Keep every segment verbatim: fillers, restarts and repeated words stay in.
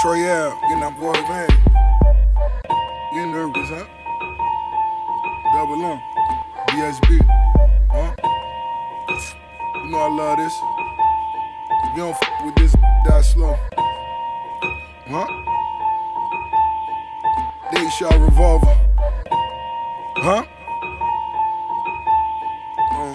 Troy Ave, getting that boy man. Getting nervous, huh? Double M, B S B, huh? You know I love this. If you don't f with this, die slow. Huh? They shot revolver. Huh? Uh.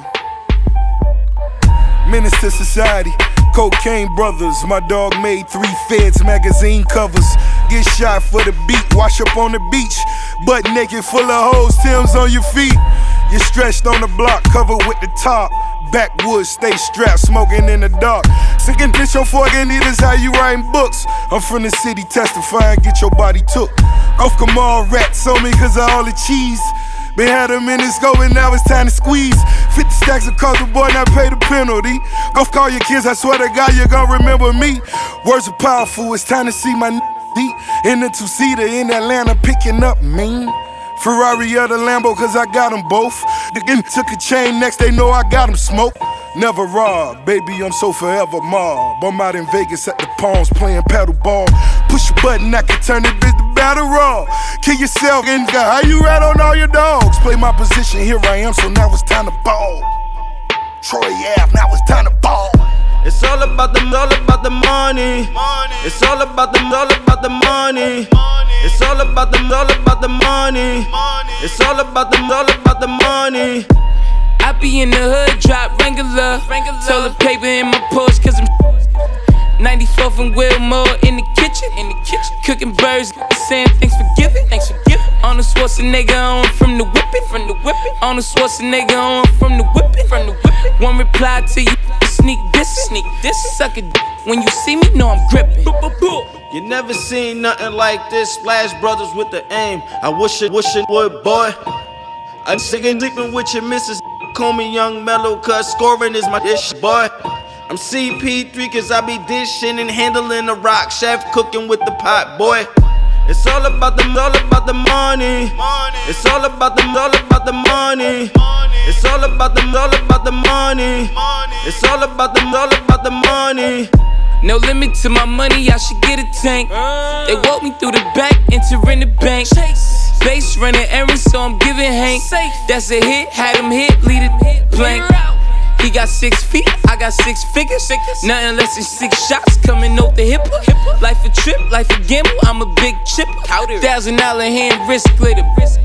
Menace to society. Cocaine brothers, my dog made three Feds magazine covers. Get shot for the beat, wash up on the beach. Butt naked, full of hoes, Tim's on your feet. You're stretched on the block, covered with the top. Backwoods, stay strapped, smoking in the dark. Singing this your fucking eaters, how you writing books. I'm from the city, testifying, get your body took. Off Kamal rats on me cause of all the cheese. Been had a minute going, now it's time to squeeze. fifty stacks of cost the boy, now pay the penalty. Go call your kids, I swear to God, you gon' remember me. Words are powerful, it's time to see my n deep. In the two-seater in Atlanta, picking up mean. Ferrari or the Lambo, cause I got them both. The n took a chain, next they know I got them smoked. Never rob, baby, I'm so forever mob. I'm out in Vegas at the Palms playing paddle ball. Push a button, I can turn this bitch to battle raw. Kill yourself, and how you rat on all your dogs. Play my position, here I am, so now it's time to ball. Troy Ave, now it's time to ball. It's all about the, all about the money. It's all about the, all about the money. It's all about the, all about the money. It's all about the, all about the money. I be in the hood, drop Wrangler. Toilet paper in my Porsche, cause I'm ninety-fourth and Wilmore in the kitchen. In the kitchen. Cooking birds, saying thanks for giving. Thanks for giving. On the Schwarzenegger, on from the whipping. From the whipping. On the Schwarzenegger, on from the whipping. From the whipping. One reply to you, sneak this. Sneak this. Suck it. When you see me, know I'm gripping. You never seen nothing like this. Splash Brothers with the aim. I wish it, wish it would, boy. I'm sick of sleeping with your missus. Call me Young Mellow, cause scoring is my dish, boy. I'm C P three cause I be dishing and handling the rock. Chef cooking with the pot, boy. It's all about the, all about the money. It's all about the, all about the money. It's all about the, all about the money. It's all about the, all about the money. No limit to my money, I should get a tank. They walk me through the back, entering the bank. Base running errands, so I'm giving Hank. That's a hit, had him hit, lead it blank. He got six feet, I got six figures. Nothing less than six shots coming off the hip. Life a trip, life a gamble, I'm a big chip. Thousand dollar hand wrist glitter.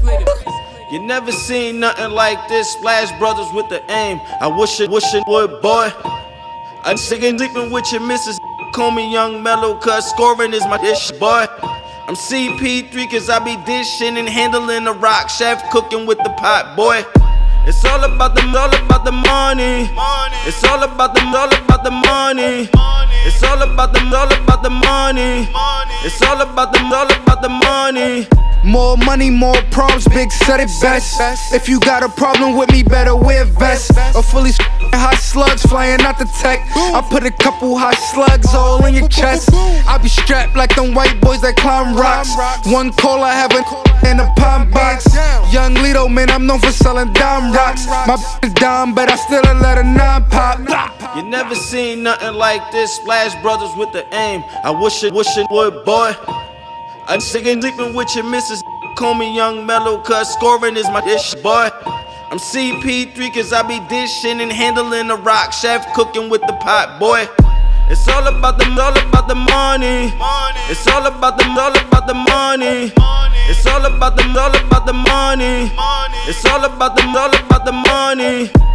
You never seen nothing like this. Splash Brothers with the aim. I wish it, wish it would, boy. I'm sick of sleeping with your missus. Call me Young Mellow, cause scoring is my dish, boy. I'm C P three cause I be dishing and handling the rock. Chef cooking with the pot, boy. It's all about the, all about the money. It's all about the, all about the money. It's all about the, all about the money. It's all about the, all about the money. More money, more problems, big said it best. If you got a problem with me, better wear vest. Or fully hot slugs flying out the tech. I put a couple hot slugs all in your chest. I be strapped like them white boys that climb rocks. One call I have in a pine box. Young Lido, man, I'm known for selling dime rocks. My b is down, but I still let a nine pop. You never seen nothing like this. Splash Brothers with the aim. I wish it, wish it would, boy. I'm sick of sleeping with your missus. Call me Young Mellow, cause scoring is my dish, boy. I'm C P three cause I be dishing and handling the rock. Chef cooking with the pot, boy. It's all about the, all about the money. It's all about the, all about the money. It's all about the, all about the money. It's all about the, all about the money.